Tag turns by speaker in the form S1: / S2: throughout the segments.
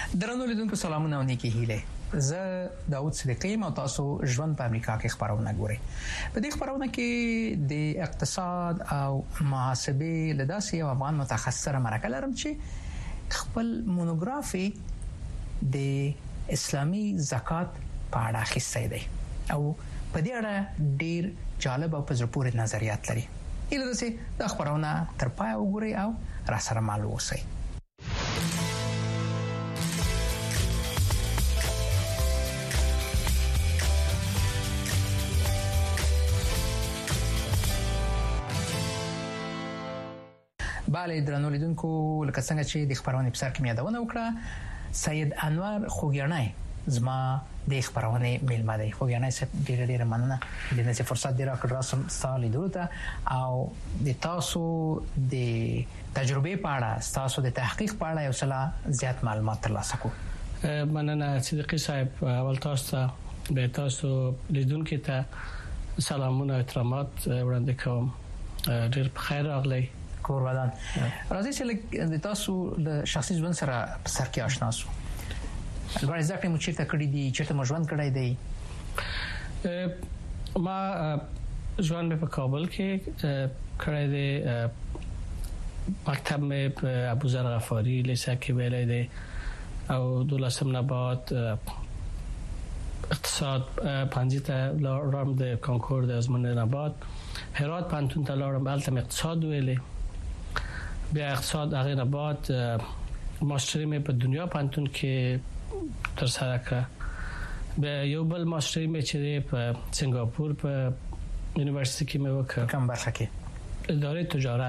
S1: درنو لیدونکو سلامونه او نیکی هیله. زه داوود صدیقی یم او تاسو ژوند په امریکا کې خبرونه ګورئ. په دې خبرونه کې د اقتصاد او محاسبه لداسې یو افغان متخصص سره مرکه لرم چې خپل مونوګرافي د اسلامي زکات په اړه اخیستی دی او په دې اړه ډیر جالب او په زړه پورې نظریات لري. ایله داسې د خبرونه تر پای وګورئ او را سره مال اوسئ. bale درنو لیدونکو لکه څنګه چې د خبرونه په سر کې یادونه وکړه سید انور خوګیانای زما د خبرونه میلمه دی. خوګیانای سره ډیره مننه د دې فرصت دی راکړ راسم سالي دروته او د تاسو د تجربه په اړه تاسو د تحقیق په اړه یو څه زیات معلومات ترلاسه کو.
S2: مننه صدیقی صاحب. اول تاسو به تاسو لیدونکو ته سلامونه او احترامات وړاندې کوم. ډیر په خیر راغلی.
S1: کورودان راځي چې د تاسو د شخصي ژوند سره په سر کې آشنا شو. البته ځکه مو چیرته کړی دی چیرته مو ژوند کړی دی؟
S2: ما ژوند په کابل کې کړی دی. مکتب مې په ابوذر غفاری لیسه کې ویلای دی او دولسم نه بعد اقتصاد پنځه ته لاړم د کنکور د ازموینې نه بعد هرات پانتون ته لاړم البته اقتصاد ویلې بیا اقتصاد هغه نه بعد ماستری مې په دنیا پانتون کې تر سره کړ. بیا یو بل ماستری مې چې په سنگاپور په یونیورسيټي کې مې وکړ.
S1: کوم برخه کې؟
S2: اداره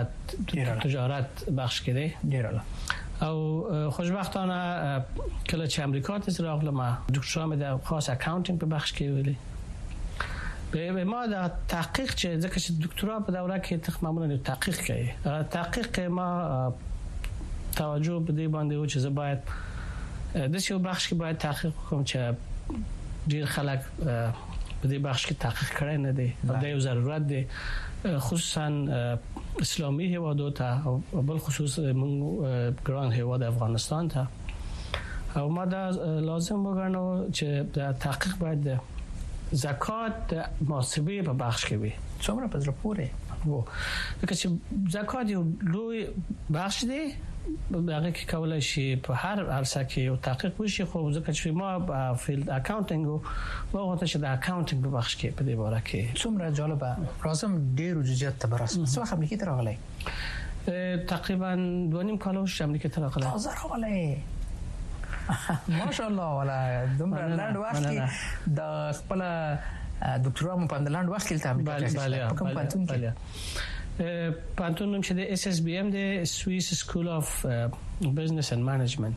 S2: تجارت بخش کې دی.
S1: ډیره
S2: او خوشبختانه کله چې امریکا ته راغلم دکترا مې د خاص اکاونټینګ په بخش کې ویلې. به ما د تحقیق چې ځکه چې دکترا په دوره کې معمولا تحقیق کوي. تحقیق ما توجه به دې باندې و چې زه باید د څه بخش کې باید تحقیق کوم چې ډیر خلک په دې بخش کې تحقیق کړي نه دي او د یو ضرورت دی خصوصا اسلامي هیوادو ته او بل خصوص موږ ګران هیواد افغانستان ته او ما دا لازم وګڼو چې د تحقیق باید زکات محاسبه په بخش کې وي.
S1: څومره په زړه پورې
S2: وو لکه چې زکات یو لوی بخش دی هغه کې کولای شي په هر عرصه کې یو تحقیق وشي. خو ځکه چې ما په فیلډ اکاونټینګ او هغه چې د اکاونټینګ په بخش کې په دې باره کې
S1: څومره جالبه راځم ډېر جزئیات ته برسم. څو وخت امریکا ته راغلی؟
S2: تقریبا 2.5 کال وشو امریکا ته راغلی.
S1: تازه راغلی ماشاءالله. ولا دومره لاند وخت کې د خپل دکتورا مو په لاند وخت کې ته امریکا ته کوم پانتون کې
S2: پانتون چې د اس اس بي ام د سویس سکول اف بزنس اند منیجمنت.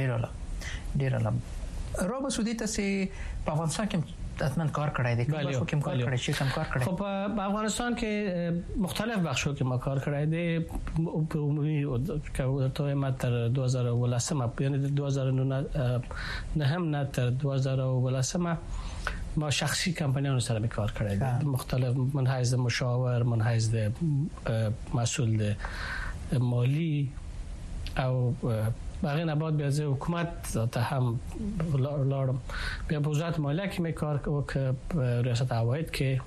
S1: ډیر روبو سودیته سي په افغانستان کې حتمن کار کړی دی. کوم کار کړی چې کوم کار کړی؟
S2: خب په افغانستان کې مختلف بخشو کې ما کار کړی دی. په عمومي ته ما تر 2018 یعنی 2009 هم نه تر 2018 ما شخصی کمپانیانو سره کار کړی دی. مختلف منحیز مشاور، منحیز مسئول مالی او باقی نباد بیا از حکومت تا هم لارم بیا به وزارت مالیه که می کار که ریاست عواید که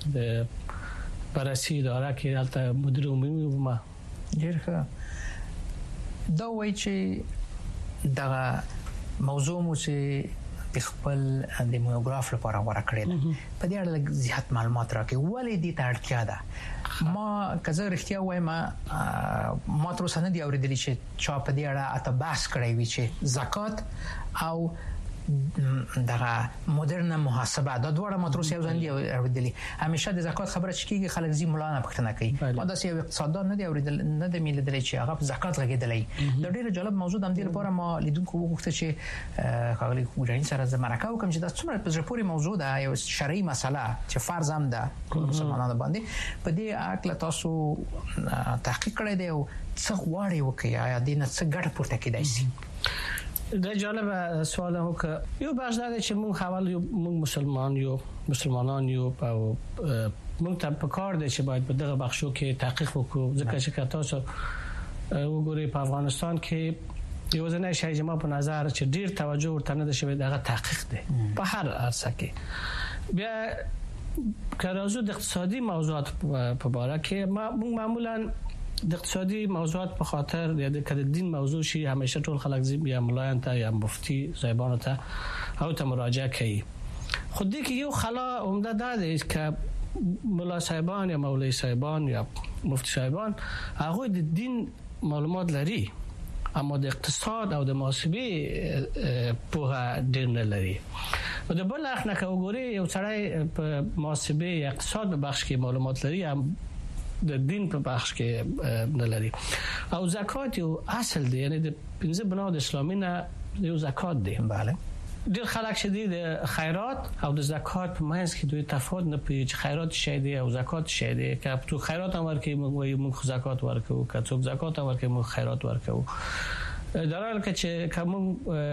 S2: بررسی اداره که البته مدیر عمومی ما
S1: ډیر ښه. دا وایي چې دا موضوع مو چې خپل د مونوګراف لپاره غوړه کړی ده په دې اړه زیات معلومات راکړي ولې دې ته اړتیا ده. ما کزه رښتیا وایم ما تر اوسه نه دی اوریدلی چې چا په دې اړه اته بحث کړی وي چې زکات او دغه مدرن محاسبه دا دوړه ما تر اوسه یو ځل دی اوریدلی. همیشه د زکات خبره چکیږي خلک زی مولانا پښتنه کوي. ما داسې یو اقتصاددان نه دی اوریدل نه د میلیدل چې هغه زکات لګیدلی. دا ډیره جالب موضوع د دې لپاره ما لیدونکو وغوښته چې خاغلی وجرین سره زمرکه وکم چې دا څومره په ژبه پورې موضوع ده یو شرعي مسله چې فرض هم ده مسلمانانو باندې په دې اړه تاسو تحقیق کړی دی او څه غواړي وکړي یا دې نه څه ګټه پورته کیدای شي؟
S2: دا جالب سوال هو که یو بخش دا چې موږ حواله یو مسلمانان یو او موږ ته په کار دی چې باید په دغه بخشو کې تحقیق وکړو. ځکه چې تاسو وګورئ په افغانستان کې یو ځنه شی چې ما په نظر چې ډیر توجه ورته نه شوی دغه تحقیق دی په هر عرصه کې. بیا که راځو د اقتصادي موضوعات په اړه کې موږ معمولا د اقتصادي موضوعات په خاطر یا د دین موضوع شي همیشه ټول خلک یا ملایان ته یا مفتی صاحبانو ته او ته مراجعه کوي. خو دې کې یو خلا عمده ده چې مولا صاحبان یا مولوی صاحبان یا مفتی صاحبان هغه د دین معلومات لري اما د اقتصاد او د محاسبه په ډیر نه لري. او د بل اخ نه کوګوري یو سړی په محاسبه یا اقتصاد په بخش کې معلومات لري هم د دین په بخش کې نه لري. او زکات یو اصل دی، یعنی د 15 بنا د اسلامي نه یو زکات دی.
S1: بله
S2: ډیر خلک شدید خیرات او د زکات په منځ کې دوی تفاوت نه پیږي چې خیرات شی دی او زکات شی دی. که تو خیرات هم ورکې موږ زکات ورکو، که څوک زکات هم ورکې موږ خیرات ورکو. در حال که چې کوم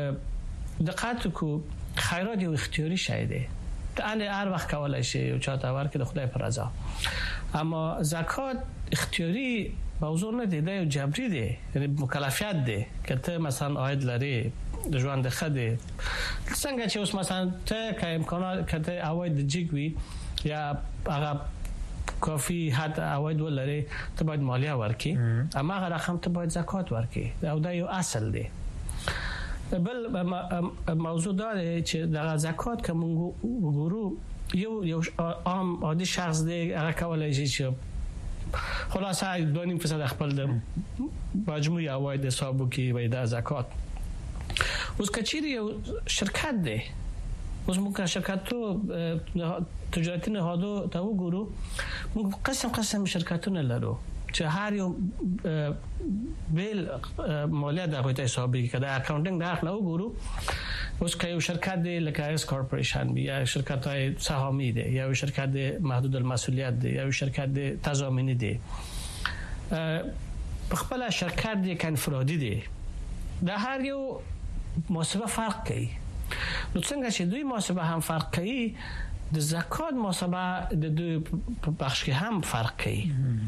S2: دقت کو خیرات یو اختیاري شی دی، ته هر وخت کولای شي او چاته ورکې د خدای پر رضا. اما زکات اختیاري موضوع نه دی، دا یو جبري دی، یعنی مکلفیت دی که ته مثلا عاید لري د ژوند خدای څنګه چې اوس مثلا ته که امکانات کته عواید جګوي یا هغه کافی حد عواید ولري ته باید مالیه ورکې، اما هغه رقم ته باید زکات ورکې او دا یو اصل دی. بل موضوع داره چې د زکات که موږ وګورو یو عام عادي شخص دی هغه کولای شي چې خلاصه 2.5% خپل د مجموعي عواید حساب وکړي وای دا زکات. اوس کچيري یو شرکت دی، اوس موږ شرکتو تجارتي نهادو ته وګورو، موږ قسم شرکتونه لرو چې هر یو بیل مالیه د غوته حسابي کې د اکاونټینګ د اخ نه وګورو. اوس که یو شرکت دی لکه اس کارپوریشن یا شرکت های سهامی دی یا شرکت محدود المسئولیت دی یا شرکت تضامینی دی، په خپل شرکت دی که انفرادي دی، د هر یو محاسبه فرق کوي. نو څنګه چې دوی محاسبه هم فرق کوي، د زکات محاسبه د دوی په بخش کې هم فرق کوي.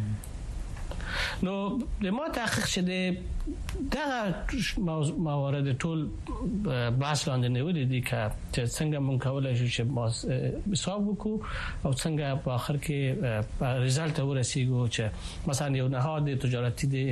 S2: نو د ما تحقیق شده دغه موارد ټول بحث لاندې نیولې دي که څنګه مونږ کولای شو چې حساب وکړو او څنګه په اخر کې ریزالت ورسیږو چې مثلا یو نهاد تجارتي دی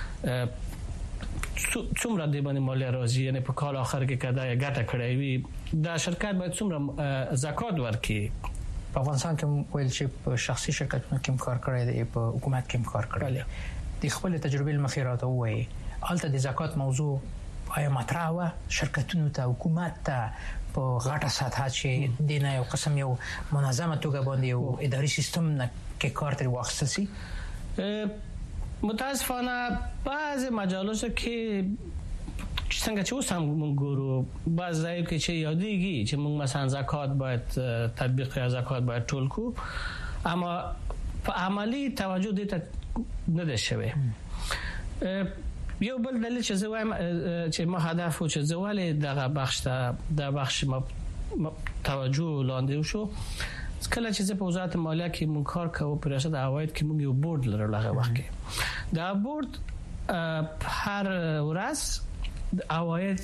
S2: څومره دی باندې مالیه راځي، یعنی په کال اخر کې کدا ګټه کړې وي دا شرکت باید څومره زکات ورکړي.
S1: په افغانستان کې ویل چې په شخصي شرکتونو کې کار کړی دی، په حکومت کې کار کړی دی. د خپل تجربې المخیرات وایي الته د زکات موضوع آیا مطرح و شرکتونو ته حکومت ته په غټه سطح چې دینه یو قسم یو منظمه توګه باندې یو اداري سیستم نه کې کار تر واخیستل شي؟
S2: متاسفانه بعض مجالس کې څنګه چې اوس هم موږ ګورو بعض ځای کې چې یادېږي چې موږ مثلا زکات باید تطبیق یا زکات باید ټول کو، اما په عملی توجه دې ته نه ده شوی. یو بل دلیل چې زه وایم چې ما هدف و چې زواله دغه بخش ته د بخش ما توجه لاندې وشو کله چې په وزارت مالیه کې موږ کار کوو په ریاست عواید کې موږ یو بورډ لرو. هغه وخت کې دا بورډ هر ورځ عواید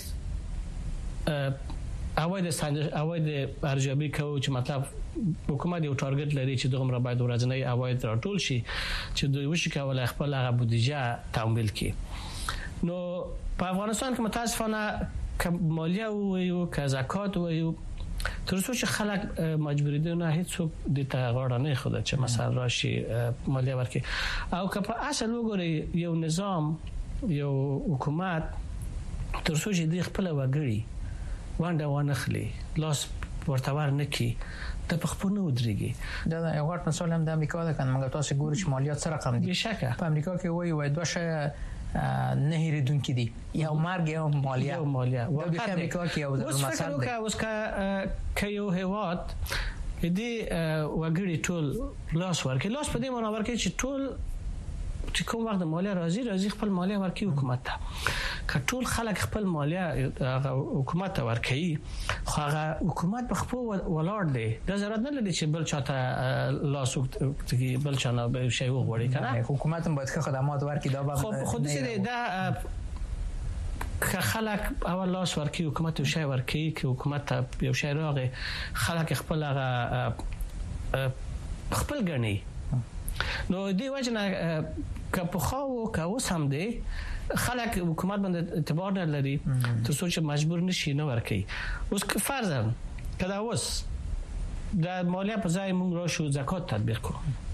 S2: ارزیابي کوي چې مطلب حکومت یو ټارګټ لري چې دغه باید ورځنی عواید راټول شي چې دوی وشي کولای خپل هغه بودیجه تمویل کړي. نو په افغانستان کې متاسفانه که مالیه وایو که زکات وایو تر څو چې خلک مجبور دي نه هیڅ څوک د تغاړه نه خوده چې مثلا راشي مالیه ورکړي. او که په اصل وګورئ یو نظام یو حکومت تر څو چې د خپل وګړي وانډه وانخلي لاس ورتور نه کی ته په خپل نه ودرېږي.
S1: دا یو غټ مثال هم د امریکا ده کنه موږ تاسو ګورو چې مالیات سره رقم دي.
S2: بشکه په
S1: امریکا کې وایي دوه شی نه هېریدونکي دي، یو مرګ یو مالیه.
S2: یو مالیه
S1: د امریکا کې یو مثال دی.
S2: اوس که یو هیواد دې وګړي ټول لاس ورکړي، لاس په دې معنی ورکړي چې ټول چې کوم وخت مالیه راځي خپل مالیه ورکړي حکومت ته. که ټول خلک خپل مالیه حکومت ته ورکړي خو هغه حکومت په خپل ولاړ دی، دا ضرورت نه لري چې بل چاته لاس وکړي بل چانه به شی وغوړي کنه.
S1: حکومت هم باید خدمات ورکړي. دا
S2: خو د دې دا که خلک اول لاس ورکی حکومت یو شی ورکی که حکومت یو شی راغی خلک خپل ګڼي نو دی وجنه که په خو که اوس هم دی خلک حکومت باندې اعتبار نه لري تر څو چې مجبور نشي نه ورکی. اوس که فرضاً کله اوس د مالیه په ځای موږ راشو زکات تطبیق کوو،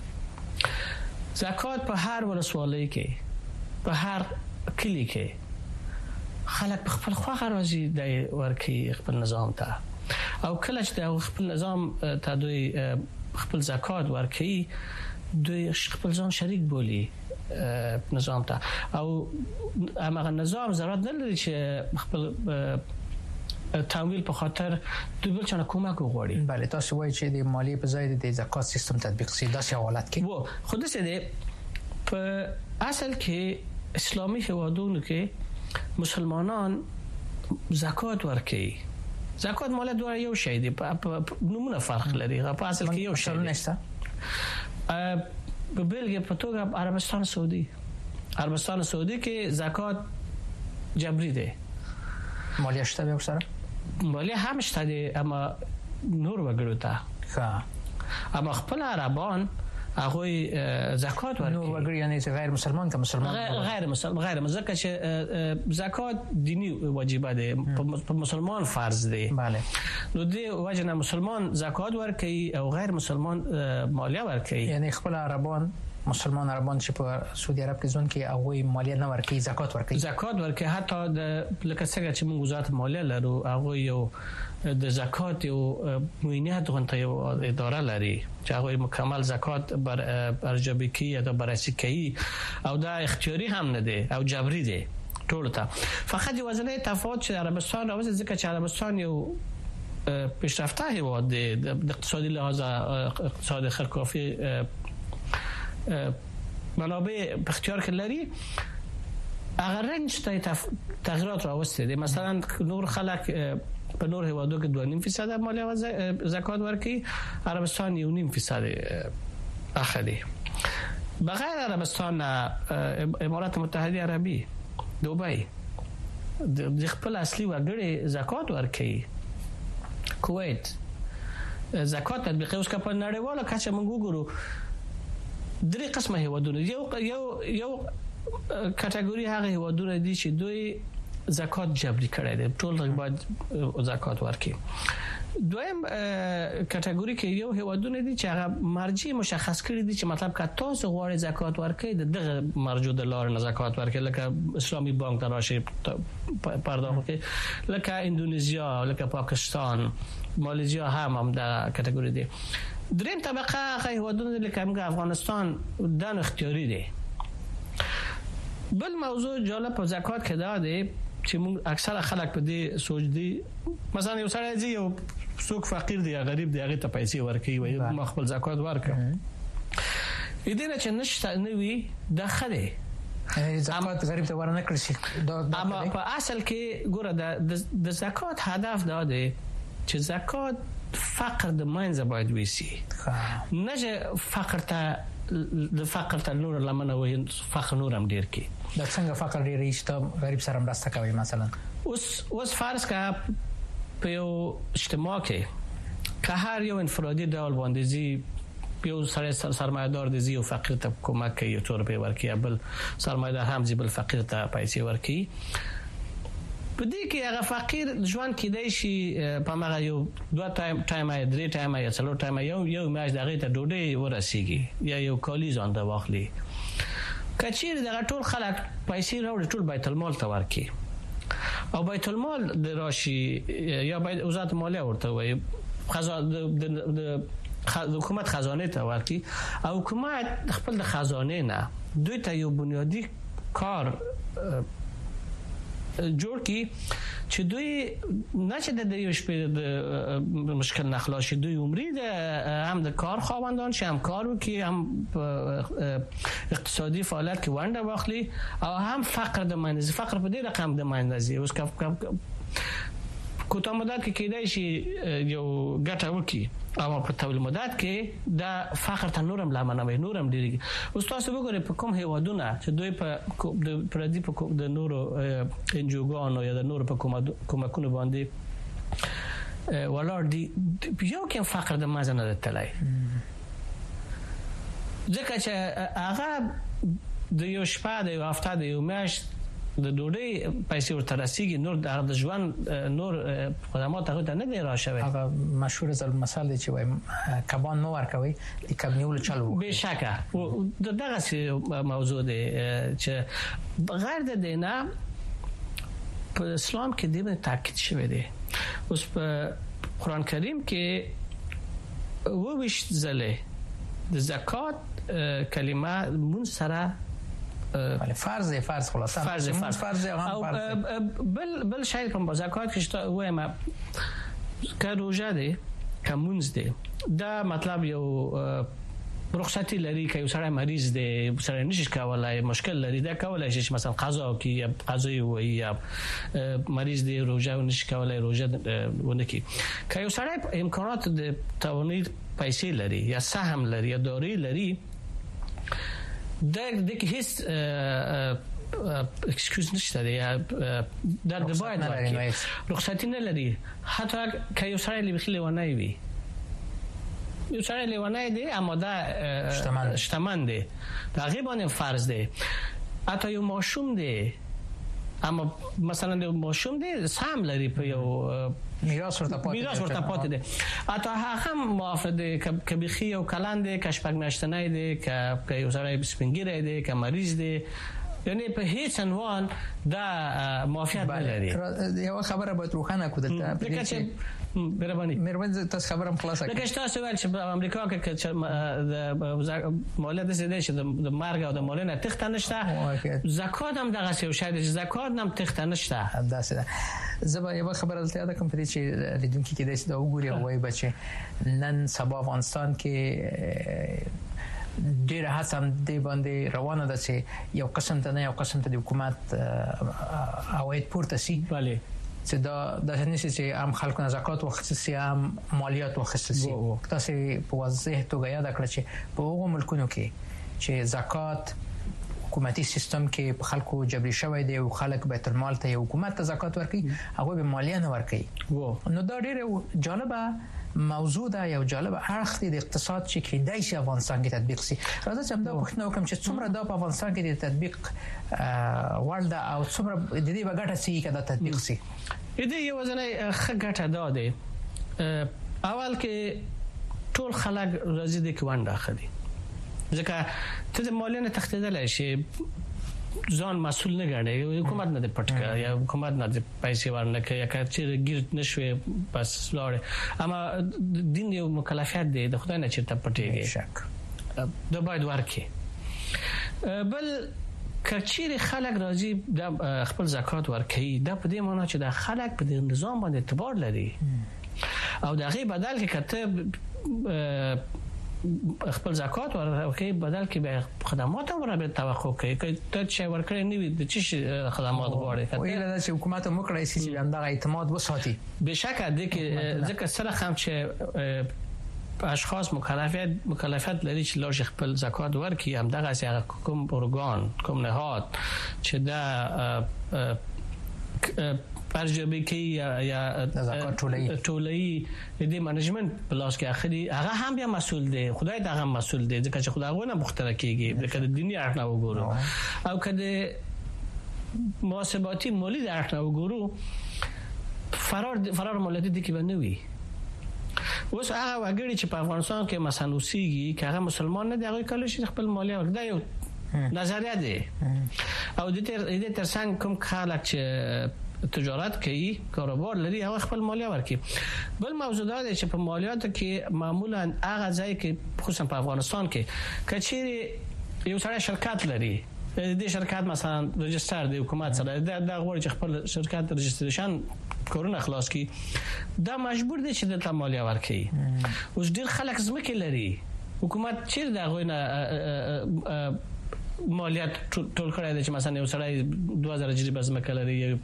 S2: زکات په هر ولسوالۍ کې په هر کلی کې خلک په خپل خواخه راځي د ورکی خپل نظام ته، او کله چې د خپل نظام ته دوی خپل زکات ورکی دوی خپل ځان شریک بولی نظام ته، او هغه نظام ضرورت نه لري چې خپل تمویل په خاطر دوی بل چانه کومک وغواړي.
S1: بله تاسو وایي چې د مالیې په ځای د زکات سیستم تطبیق شي داسې حالت کې
S2: وو خو دسه دی په اصل کې اسلامي هیوادونو کې مسلمانان زکات ورکوي. زکات مالیه دوه یو شی دی، نمونه فرق لري، په اصل کې یو شی نشته. په بلګه په توګه عربستان سعودي کې زکات جبري دی،
S1: مالیه شته به سره
S2: مالیه هم شته دی، اما نور وګړو ته اما خپل عربان هغه زکات ورکوي.
S1: نور وګړي یعنی غیر مسلمان که مسلمان
S2: غیر ځکه چې زکات دینی واجب دی، په مسلمان فرض دی.
S1: بله
S2: نو دی وجنه مسلمان زکات ورکوي او غیر مسلمان مالیه ورکوي.
S1: یعنی خپل عربان مسلمان عربان چې په سعودي عرب کې ځون کې هغه مالیه نه ورکوي، زکات ورکوي حتی د لکه څنګه چې موږ وزارت مالیه لرو هغه یو د زکات یو موینیت غونته یو اداره لري چې هغه مکمل زکات ارزیابی کوي یا بررسی کوي، او دا اختیاري هم نه دی او جبري دی ټول ته. فقط یو ځنه تفاوت چې عربستان راوځي ځکه چې عربستان یو پیشرفته هیواد دی د اقتصادي لحاظ، اقتصاد خرکافی منابع په اختیار کې لري، هغه رنج ته تغییرات راوستي دي. مثلا نور خلک په نور هیوادو کې 2.5% مالیه او زکات ورکوي، عربستان 1.5% اخلي. بغیر عربستان امارات متحده عربی، دوبی د خپل اصلي وګړي زکات ورکوي، کویت زکات تطبیق اوس کا په نړیواله کچه موږ وګورو درې قسمه هیوادونه، یو کټګوري هغه هیوادونه دي چې دوی زکات جبري کړی دی، ټول باید زکات ورکړي. دویم کټګوري کې یو هیوادونه دي چې هغه مرجع مشخص کړی دي چې مطلب که تاسو غواړئ زکات ورکړئ دغه مرجع د لارې نه زکات ورکړئ، لکه اسلامي بانک ته راشي پرداخت وکړي، لکه اندونیزیا، لکه پاکستان، ماليزیا هم د کټګوري دي. دریم طبقه هغه هیوادونه لکه موږ افغانستان دن اختیاري دي. بل موضوع جالب په زکات کې دا دی چې موږ اکثره خلک په دې سوچ دي، مثلا یو سړی دی یو څوک فقیر دی یا غریب دی هغه ته پیسې ورکوي وي ما خپل زکات ورکړم، دې نه چې نشته نه وي د خله زکات غریب ته ورنه کړی شي.
S2: اما په اصل کې ګوره د زکات هدف دا دی چې زکات فقر د منځه باید ویسي، نه چې فقر ته نور لمنه وي فقر نور هم ډیر کی.
S1: دا څنګه فقر ډیر ایشته غریب سره مرسته کوي؟ مثلا
S2: اوس فرض کا په یو اجتماع کې که هر یو انفرادي ډول باندې زی یو سرمایه‌دار دی یو فقیر ته کمک کوي، یو تور به ورکي، بل سرمایه‌دار هم زی بل فقیر ته پیسې ورکي. په دې کې هغه فقیر ژوند کېدای شي په هغه یو 2 ټایم یا 3 ټایم یا 4 ټایم یو میاشت دغه ته ډوډۍ ورسیږي یا یو کالی ځان ته واخلي. کچیر دغه ټول خلک پیسې راوړي ټول بیت المال ته ورکي، او بیت المال د راشي یا وزارت مالیه ورته وي د حکومت خزانه ته ورکي، او حکومت خپل د خزانه نه دوی ته یو بنیادی کار جوړ کی چې دوی نه چې د یو شپې د مشکل نه خلاص شي، دوی عمرې د هم د کار خواوندان شي، هم کار وکړي، هم اقتصادي فعالیت کې ونډه واخلي، او هم فقر د منځ فقر په دې رقم د منځ اوس کوتاه مدت کې کېدای شي یو ګټه وکړي او په طول مدت کې دا فقر ته نورم لامنوي نورم ډیریږي. اوس تاسو وګورئ په کوم هیوادونه چې دوی په پردي په د نورو انجوګانو یا د نورو په کومکونو باندې ولاړ دي یو کې فقر د مازه نه تلای ځکه چې هغه د یو شپه د یو هفته د یو میاشت د ډوډۍ پیسې ورته رسیږي نور د ژوند نور خدمات هغه ته نه دی راشوي.
S1: هغه مشهور مثال دی چې وایم کبان مو ورکوي د کبنیول چلو
S2: به شکه دغه موضوع دی چې غیر د دینه په اسلام کې د تاکید شوی دی. اوس په قران کریم کې وویشت زله د زکات کلمه مون سره
S1: ولی فرض خلاصه فرض
S2: او بل شاید په زکات کې وایم که روزه دی که مونږ دی دا مطلب یو رخصتی لري که یو سړی مریض دی سړی نشي کولای مشکل لري دا کولای شي مثلا قضا کوي یا قضا وي یا مریض دی روزه نشي کولای روزه ونه کوي که یو سړی امکانات د توانید پیسې لري یا سهم لري یا دارایی لري د هیڅ اکسکیوز نشته یا در باید رخصتی نه لري حتی که یو سړی لیوانای وي یو سړی لیوانای دی اما دا شتمن دی دا غیبان فرض دی. حتی یو ماشوم دی اما مثلا یو ماشوم دی سهم لري په یو
S1: میراث ورته پاتې
S2: دی حتی هغه موافق دی که بخي او کلان دی که شپږ میاشتنی دی که یو سړی سپینګیری دی که مریض دی یعنی په هیڅ عنوان دا موافقت نه لري.
S1: یو خبره به روښانه کو دلته مهرباني تاسو خبرم خلاصه کړئ.
S2: لکه تاسو ویل چې په امریکا کې د مالیات دې چې د مرګ او د مالینه تخت نشته زکات هم دغه څه شاید زکات هم تخت نشته.
S1: دا څه زبا یو خبره دلته یاد کوم چې لیدونکو کې دې دا وګوري او وای بچي نن سبا افغانستان کې ډیر هڅه دی باندې روانه ده چې یو قسم ته نه یو قسم ته د حکومت عواید پورته سي
S2: بله
S1: چې دا د هنسي چې عام خلکو نه زکات وخصوصي عام مالیات وخصوصي تاسو په واضح توګه یاد کړئ چې په هغو ملکونو کې چې زکات حکومتي سیستم کې په خلکو جبري شوی دی او خلک بیت المال ته حکومت ته زکات ورکړي هغه به مالیه نه ورکړي. نو دا ډیره جالبه موضوع ده یو جالب اړخ دی د اقتصاد چې کېدای شي افغانستان کې تطبیق شي. راځه چې دا پوښتنه وکم چې څومره دا په افغانستان کې د تطبیق وړ ده او څومره د دې وګټه سي کده تطبیق شي.
S2: دې یو ځنه ښه ګټه ده اول کې ټول خلک راځي د کوانډه اخلي ځکه ته د مالیه تختیدل شي ځان مسؤل نه ګڼي حکومت نه پټکا یا حکومت نه پیسې ورنکه یا چې ګیر نشوي بس لاره اما دین یو مکلفیت دی د خدای نه چیرته پټيږي
S1: شک
S2: دا باید ورکي. بل کچیر خلک راځي د خپل زکات ورکي دا په دې معنی چې د خلک په نظام باندې اعتبار لري او دغه بدل کې کته خپل زکات ورکړي بدل کې به خدمات هم به توقع کوي که ته چې ورکړې نه وي د چی خدمات غواړي
S1: ویل چې حکومت هم کړی شي چې اندغه اعتماد وساتي.
S2: بشکه د کې ځکه سره هم چې اشخاص مکلفیت لري چې لږ خپل زکات ورکړي هم دغه سیاق کوم ارګان کوم نهاد چې دا پرجبه کې یا
S1: زکات
S2: ټولۍ د منیجمنت پلاس کې اخري هغه هم بیا مسؤل دی خدای ته هم مسؤل دی ځکه چې خدایونه مختره کیږي ځکه د دنیا اړه وګورو او کله محاسباتي مالی د اړه وګورو فرار مالیاتي د کې بنوي. اوس هغه وګړي چې په افغانستان کې مثلا اوسېږي که هغه مسلمان نه دی هغه کله شي خپل مالیه ورکړي یو نظریه دی او د دې ترڅنګ کوم خلک چې تجارت کوي کاروبار لري هغه خپل مالیه ورکړي. بل موضوع دا چې په مالیاتو کې معمولا هغه ځای کې خصوصا په افغانستان کې کچېری یو سره شرکت لري د شرکت مثلا رجستر دی حکومت سره دا غواړي چې خپل شرکت رجستریشن کورونه خلاص کړي دا مجبور دي چې د مالیه ورکړي. اوس ډیر خلک زمکه لري حکومت چیرې دا غوینه مالیات ټول کړی دی چې مثلا یو سړی 2000 جریبه ځمکه لري یا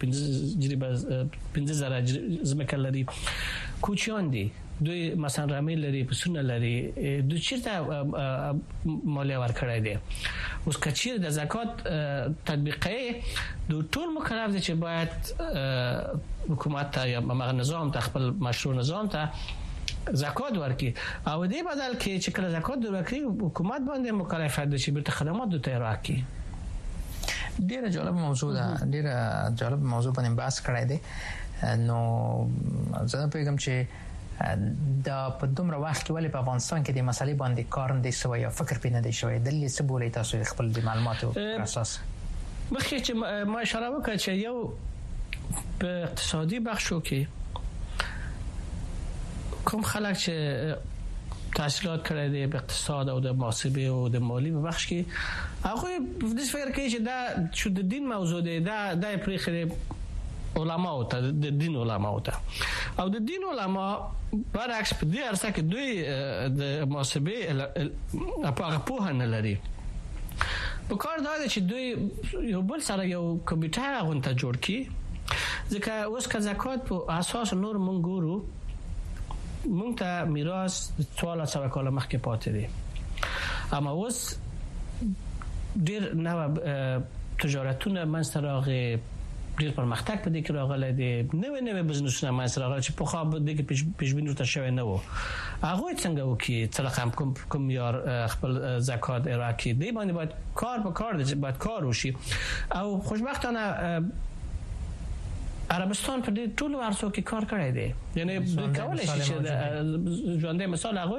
S2: 15000 ځمکه لري کوچیان دي دوی مثلا رامي لري پسونه لري دوی چیرته مالیه ورکړی دی اوس کچیر د زکات تطبیقي د ټول مکلف دي چې باید حکومت ته یا نظام ته خپل مشروع نظام ته زکات ورکړي او دې بدل کې چې کله زکات ورکړي حکومت باندې مکلفیت دي چې به خدمات د تیراکي
S1: ډیره جالب موضوع ده ډیره جالب موضوع باندې بحث کړی دی نو زه پیغام چې دا په دومره وخت کې ولې په افغانستان کې د مسلې باندې کار نه دی شوی یا فکر پې نه دی شوی دلیل څه بولې تاسو خپل د معلوماتو پر اساس
S2: مخکې چې ما اشاره وکړه چې یو په اقتصادي بخشو کې کوم خلک چې تحصیلات کړی دی په اقتصاد او د محاسبه او د مالی په بخش کې هغه د فکر کوي چې دا چې د دین موضوع دی دا پرېخره علما او ته د دین علما او ته او د دین علما برعکس په دې ارسه کې دوی د محاسبه په نه لري په کار دا چې دوی یو بل سره یو کمپیوټر غونډه جوړ کړي ځکه اوس که زکات په اساس نور مونږ ګورو مونږ ته میراث 1400 کال مخکې پاتې دي اما اوس ډیر نو تجارتونه منځ راغلي ډیر پرمختګ په دې کې راغلی دی نوې بزنسونه منځ راغلي چې په خو به دې کې پیشبینی ورته شوی نه وو هغه څنګه وکي چې رقم کوم یار خپل زکات اراکی دی باندې باید کار باید کار وشي او خوشبختانه عربستان په دې ټول ورسو کې کار کړی دی یعنی کولای شي چې ژوندې مثال هغه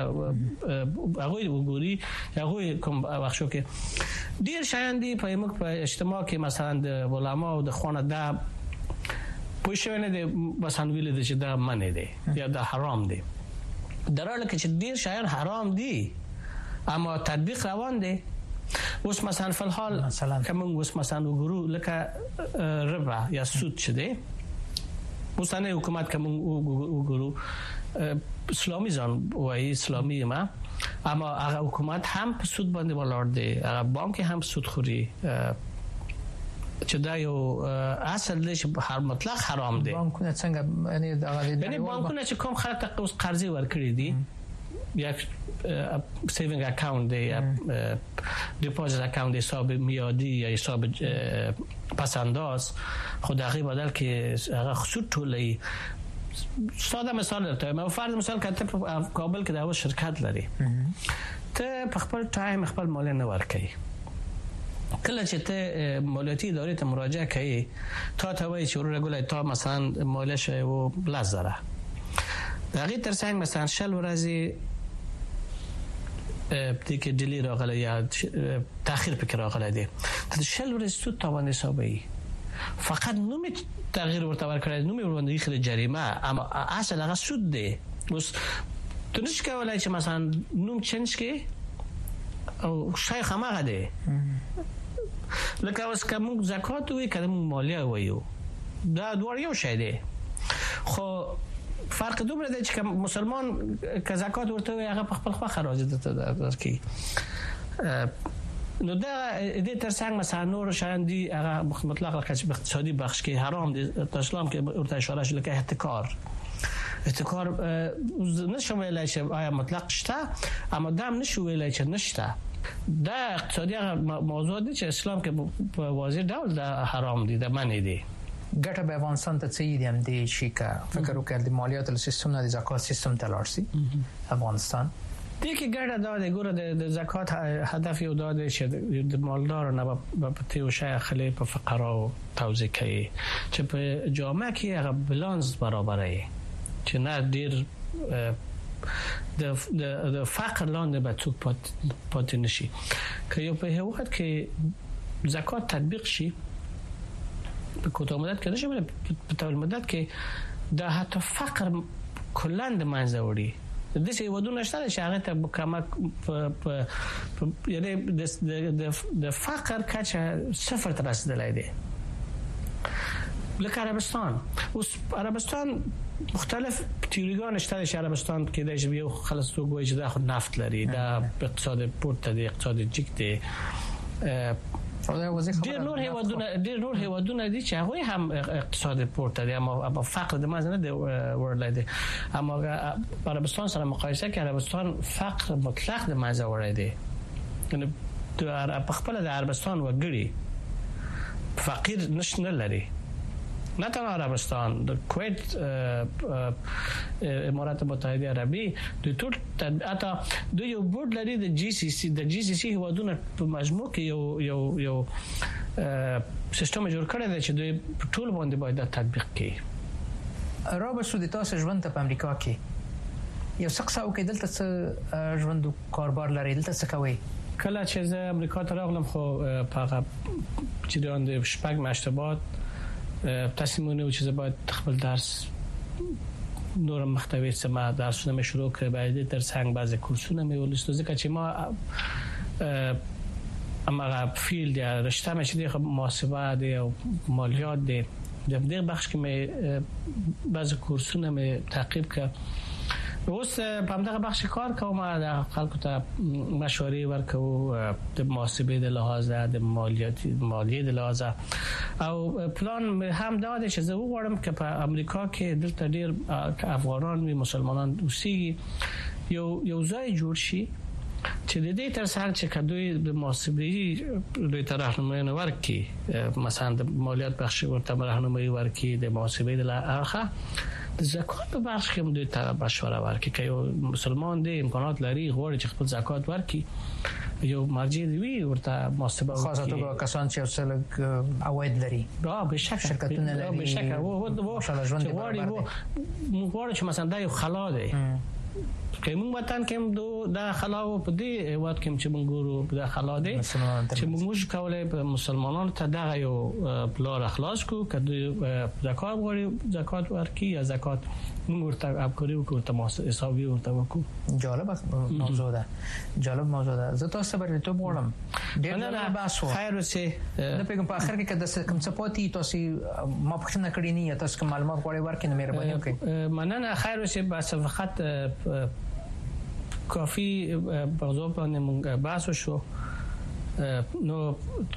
S2: وګوري هغه کوم بخشو کې ډیر شایان دي په موږ په اجتماع کې مثلا د علماء او د خونه دا پوښتنه دي مثلا ویل دي چې دا منه دي یا دا حرام دي دراله کې چې ډیر شایان حرام دي اما تطبیق روان دي اوس مثلا په الحال کوم اوس مثلا وګورو لکه ربا یا سود چه دی اوس نه حکومت کوم وګورو اسلامي ځان وایي اسلامي ما اما هغه حکومت هم په سود باندې ولاړ دی هغه بانک هم سود خوري چې دا یو اصل دی چې مطلق حرام دی
S1: بانکونه څنګه
S2: یعنی بانکونه چې کوم خلک ته اوس قرضې ورکړي دي یا سیوینگ اکاونت دی یا دیپوزیت اکاونت دی حساب میادی یا حساب پسنداز خود هغه بدل که هغه خصوص طولی ساده مثال درته ما فرض مثال که ته کابل کې دا شرکت لري ته په خپل ټایم خپل مالیه نه ورکړي کله چې ته مالیاتي ادارې ته مراجعه کوي تا ته وایي چې ورګولای تا مثلا مالیه شوی و لزره دغه ترڅنګ مثلا شل ورځې دې کې ډیلی راغلی یا تاخير پکې راغلی دی ته شل ورځې سود تاوان حسابي فقط نوم تغییر ورته ورکړی نوم ورته خله جریمه اما اصل هغه سود دی اوس ته نشې کولای چې مثلا نوم چینج کې او شیخ هغه دی لکه اوس کوم زکات وي کوم مالیه وایو دا دوه یو شی دی خو فرق دومره دی چې مسلمان که زکات ورته هغه په خپل خوا خراج درکې نو دا دې ترڅنګ مثلا نور شایان دي هغه مطلق اقتصادي بخش کې حرام دي اسلام کې ورته اشاره شول که احتکار نشو ویلای چې آیا مطلق شته اما دام نشو ویلای چې نشته دا اقتصادي موضوع دي چې اسلام کې په واضح ډول دا حرام دي د منع دي
S1: ګټه به افغانستان ته څه دي هم دي شي کا فکر وکړ د مالیاتو سیستم نه د زکات سیستم ته لاړ شي افغانستان
S2: دې کې ګټه دا د ګوره د زکات هدف یو دا دی چې د مالدار نه په تیو شای خلې په فقراو توزیع کوي چې په جامعه کې هغه بالانس برابرې چې نه ډیر د فقر لاندې به څوک پاتې نشي که یو په هیواد کې زکات تطبیق شي په کوتاه مدت کې نشي په طول مدت کې دا حتی فقر کلند منځ وړي د دې ودونه شته چې هغه ته کمک یعنی د فقر کچه صفر ته رسیدلی دی لکه عربستان اوس عربستان مختلف تیوریګان شته چې عربستان کې د یو خلاصو ګوي چې د نفت لري د اقتصاد پورته دی اقتصاد جګ دی ډېر نور هیوادونه دي چې هغه هم اقتصاد پورته دي اما فقر د مازنه دی ورلای دي اما عربستان سره مقایسه کې عربستان فقر مطلق د مازه ورای دي یعنی په خپل د عربستان وګړي فقیر نشنه لري نه تنها عربستان د کویت امارات متحده عربي د ټول حتی د یو بورډ لري د جی سی سی هیوادونه په مجموع کې یو سیستم جوړ کړی دی چې د ټول باندې باید تطبیق کړي.
S1: رابط شو د تاسو ژوند په امریکا کې یو څه او کې دلته څه ژوند کاربار لري دلته څه کوي؟
S2: کله چې زه امریکا ته راغلم خو په جریان د شپږ مشتبات تصمیم ونیو چې باید خپل درس نور محتوی سما درسونه مې شروع کړ باید تر څنګ بعضی کورسونه مې ولستو ځکه چې ما اما فیلد یا رشته مې چې د محاسبه دی او مالیات دی د دې بخش کې مې بعضی کورسونه مې تعقیب کړ. اوس په همدغه بخش کار کوم د خلکو ته مشورې ورکوم د محاسبې د لحاظ د مالیې د لحاظ او پلان هم دا دی چې زه وغواړم چې په امریکا کې دلته ډېر افغانان وي مسلمانان اوسېږي یو ځای جوړ شي چې د دې تر څنګ چې کدوې د محاسبې دوی ته راهنمایي ورکړي مثلا د مالیات بخش ورته راهنمایي ورکړي د محاسبې د لحاظ د زکات په بخش کې هم دوی ته مشوره ورکړي که یو مسلمان دی امکانات لري غواړي چې خپل زکات ورکړي یو مرجع دی ورته محاسبه
S1: خاصه توګه کسان چې اصل عواید لري
S2: به شک
S1: شرکتونه لري
S2: به شک وو غواړي چې مثلا دا یو خلا دی که موږ وطن کې دا خلاو په دې وخت کې چې موږ ګورو دا خلا دی چې موږ کولای په مسلمانانو ته دا یو بلار اخلاص کو کده زکات غوړي زکات ورکی یا زکات موږ ورته ابکاری وکړو ته حسابي ورته وکړو.
S1: جالب موضوع ده زه تاسو سره ته وګورم ډېر باسو
S2: خیر وسه
S1: د پیغام په اخر کې کده کوم سپورتي تاسو ما پښتنه کړی نه یا تاسو کوم معلومات غوړي ورکې نه مهرباني وکړئ.
S2: مننه خیر وسه بس فقط کافی موضوع باندې مونږ بحث وشو نو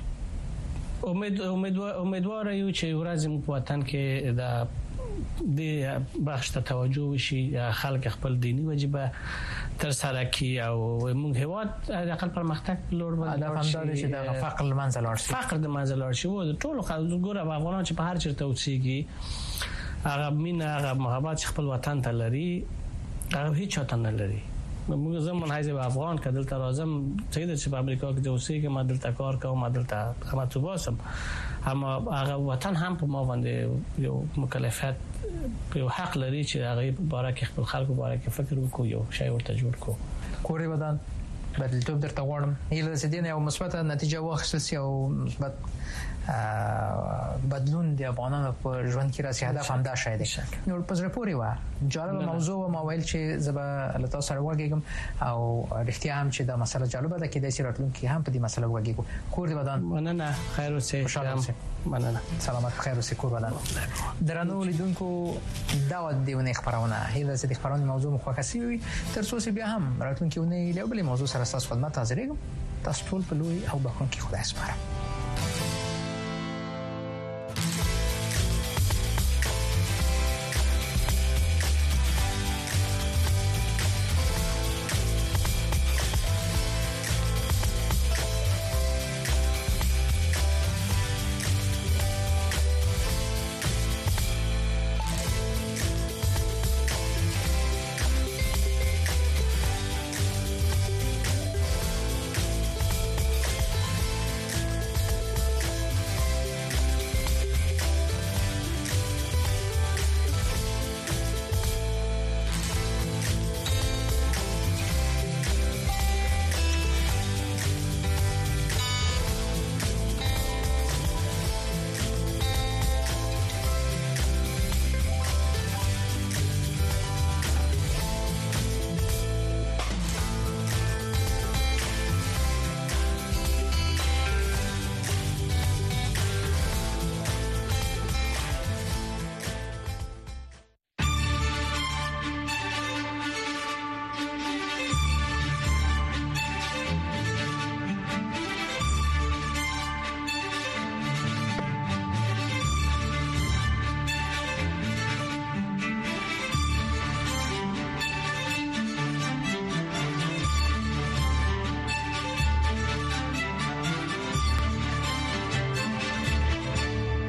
S2: امیدوار یو چې ورځ موږ په وطن کې د بخش ته توجه وشي خلک خپل دینی واجبه تر سره کی او موږ هیواد د خپل پرمختګ لور باندې
S1: چې د فقر
S2: د منځ لاړ شي و ټول خلک ګوره افغانان چې په هر چیرته اوسېږي هغه مینه هغه محبت خپل وطن ته لري هغه هیڅ چاته نه لري. موږ زمون حزب افغان کدل تر اعظم چې په امریکا کې د اوسېږي ما دلته کار کوم ما دلته خدمت وباسم اما هغه وطن هم په ما باندې یو مکلفیت یو حق لري چې هغه باره کې خپل خلکو باره کې فکر وکړو یو شی ورته جوړ کړو.
S1: کوري ودان بدلتوب درته غواړم هیله سدين یو مثبت نتیجه واخیستل سي او مثبت بدلون د افغانانو په ژوند کې راسي هدف هم دا شاید نو په زړه پورې و جالب موضوع او مویل چې زبا لته سره وګیږم او اړتیا هم چې دا مسله جالبه ده کې د سیراتلون کې هم په دې مسله وګیږو. کور دې ودان
S2: مننه خیر اوسه مننه
S1: سلامت خیر اوسه کور ودان درنو لیدونکو دا ودیونه خبرونه هیله چې د خبرونه موضوع مخکسي وي تر څو بیا هم راتلونکي ونه له بل موضوع سره تاسو خدمت حاضرېږم. تاسو ټول په لوی او بخون کې خدای سپارم.